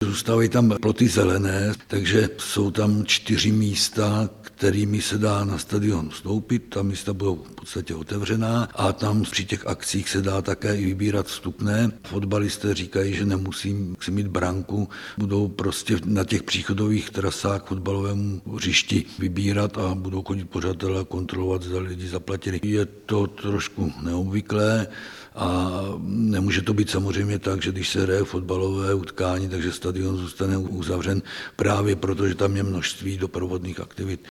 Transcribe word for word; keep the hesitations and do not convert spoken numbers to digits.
zůstávají tam ploty zelené, takže jsou tam čtyři místa, kterými se dá na stadion vstoupit. Ta místa budou v podstatě otevřená a tam při těch akcích se dá také i vybírat vstupné. Fotbalisté říkají, že nemusí mít branku, budou prostě na těch příchodových trasách k fotbalovému hřišti vybírat a budou chodit pořadatelé a kontrolovat, zda lidi zaplatili. Je to trošku neobvyklé a nemůže to být samozřejmě tak, že když se hraje fotbalové utkání, takže stadion zůstane uzavřen právě proto, že tam je množství doprovodných aktivit.